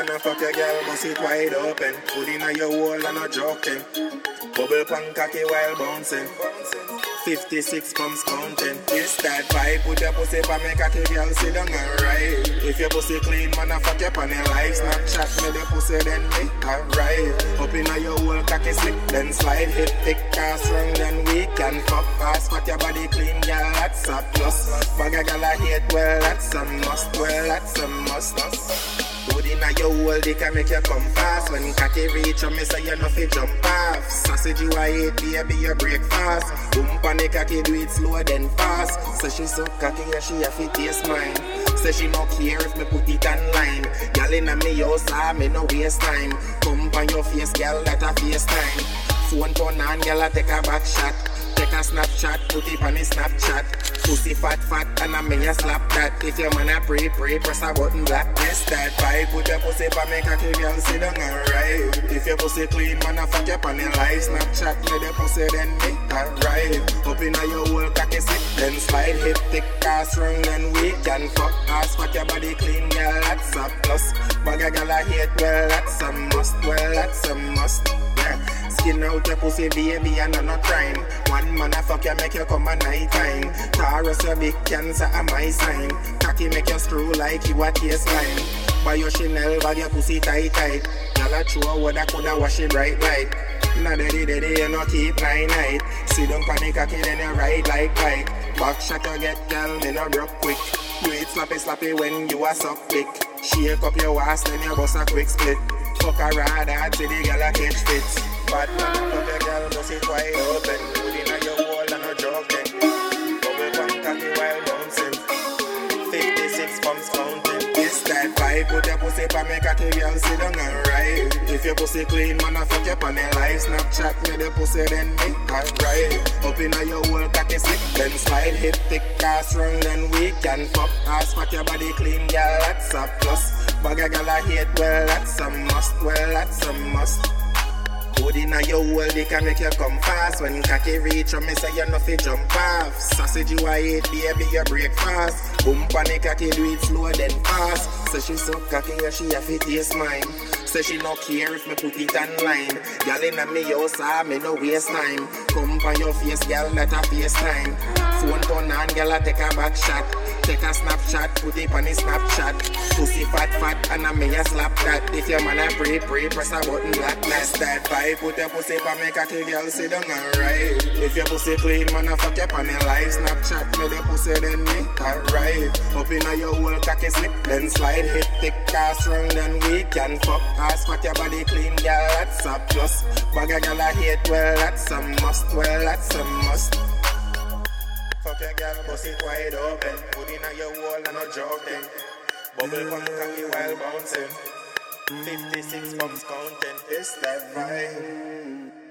man, I fuck your girl, bust it wide open. Put in your hole and not joking. Bubble pan cocky while bouncing. 56 comes counting. It's that vibe. Put your pussy pa me cocky girl sit down and ride. If your pussy clean, man, I fuck your pan in life. Snapchat me the pussy, then me arrive. Up in your hole, cocky slip, then slide. Hit thick, cast strong, then we can fuck fast. Fuck your body clean, girl, that's a plus. Bag a girl I hate, well, that's a must. Well, that's a must. Put in your hole, they can make you come fast. When cocky reach, me say you know fi jump off. Sausage you I hate, baby, you break fast. Boom pan the cocky, do it slow then fast. Say she so cocky, yeah, she have to taste mine. Say she no care if me put it online. Girl inna me house, me no waste time. Come on your face, girl, that a FaceTime. Phone turn on, girl, I take a back shot. Take a Snapchat, put it on the Snapchat. Pussy fat, and I may slap that. If your man a pray, press a button black. Yes, that vibe, put your pussy pa make a girl sit down and ride. If your pussy clean, man, I fuck your pan in life. Snapchat me the pussy, then me arrive. Up in your hole, cocky slip, then slide. Hit thick, cast strong, then we can fuck. Ass, fuck your body clean, girl, that's a plus. Bag a girl I hate, well, that's a must. Well, that's a must. Skin out your pussy, baby, and no crime. One man a fuck you, make you come at night time. Taurus, your big cancer, a my sign. Cocky make you screw like you a case line. Buy your Chanel bag, your pussy tight. Y'all a throw what I coulda wash it bright light. Now daddy, you no keep night. See don't panic, cocky, then you ride like bike. Back shot you get, girl, me no broke quick. Do it slappy when you a suck dick. Shake up your ass, then you bust a quick split. Fuck a rad hard, see the girl a catch fits. Bad man, fuck a girl, bust it wide open. Put in your wall and no joking. Bubble pan cocky while bouncing. 56 pumps counting. It's that vibe, put your pussy pa make a girl sit down and ride. If your pussy clean, man, I fuck your pan in life. Snapchat me the pussy, then me arrive. Up in your hole, cocky slip, then slide. Hit thick, cast strong, then we can fuck. Ass, fuck your body clean, girl, that's a plus. Bag a girl I hate, well, that's a must. Well, that's a must. Put in your hole, they can make you come fast. When cocky reach, me say you no fi jump off. Sausage you I hate, baby, you break fast. Boom pan the cocky, do it slow then fast. Say she so cocky, yeah, she have to taste mine. Say she no care if me put it online. Girl inna me house, me no waste time. Come on your face, girl, that a FaceTime. Phone turn on, girl, I take a back shot. Take a Snapchat, put it on the Snapchat. Pussy fat, and I may slap that. If your man a pray, press a button black. That's that vibe, put your pussy pa make a girl sit down and ride. If your pussy clean, man, I fuck your pan in life. Snapchat me the pussy, then me arrive. Up in your hole, cocky slip, then slide. Hit thick, cast strong, then we can fuck. Ass, fuck your body clean, girl, that's a plus. Bag a girl I hate, well, that's a must. Well, that's a must. Fuck your girl, bust it wide open. Put in your wall and no joking. Bubble pan cocky while bouncing. 56 pumps counting. It's that vibe.